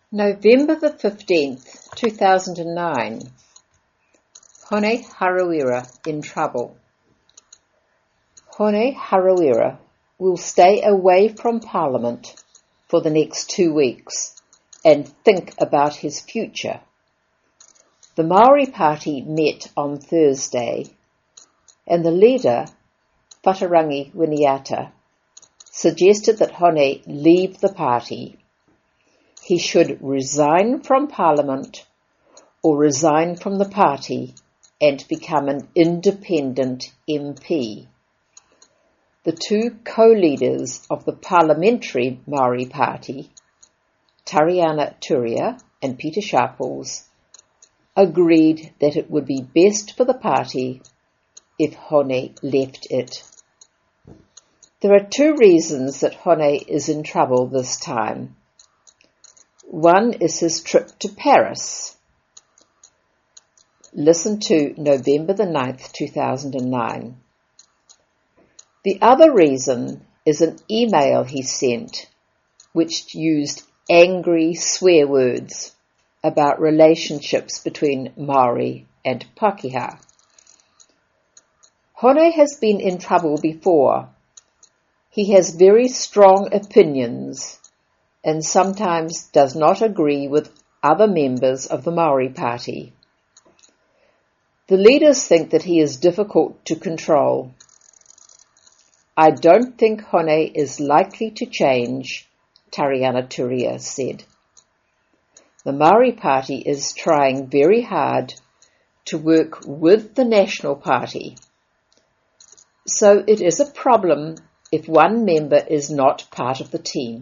November the 15th, 2009. Hone Harawira in trouble. Hone Harawira will stay away from Parliament for the next 2 weeks and think about his future. The Maori Party met on Thursday, and the leader, Whatarangi Winiata, suggested that Hone leave the party. He should resign from Parliament or resign from the party and become an independent MP. The two co-leaders of the parliamentary Maori Party, Tariana Turia and Peter Sharples, agreed that it would be best for the party if Hone left it. There are 2 reasons that Hone is in trouble this time. One is his trip to Paris. Listen to November the 9th, 2009. The other reason is an email he sent, which used angry swear words about relationships between Maori and Pākehā. Hone has been in trouble before. He has very strong opinions and sometimes does not agree with other members of the Maori Party. The leaders think that he is difficult to control. I don't think Hone is likely to change, Tariana Turia said. The Maori Party is trying very hard to work with the National Party. So it is a problem if one member is not part of the team.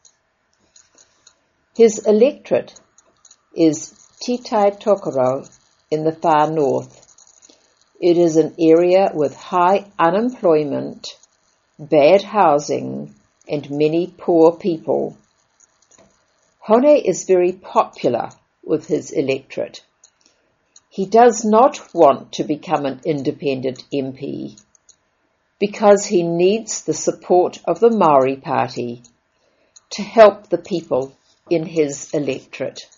His electorate is Titai Tokoro in the far north. It is an area with high unemployment, bad housing, and many poor people. Hone is very popular with his electorate. He does not want to become an independent MP because he needs the support of the Maori Party to help the people in his electorate.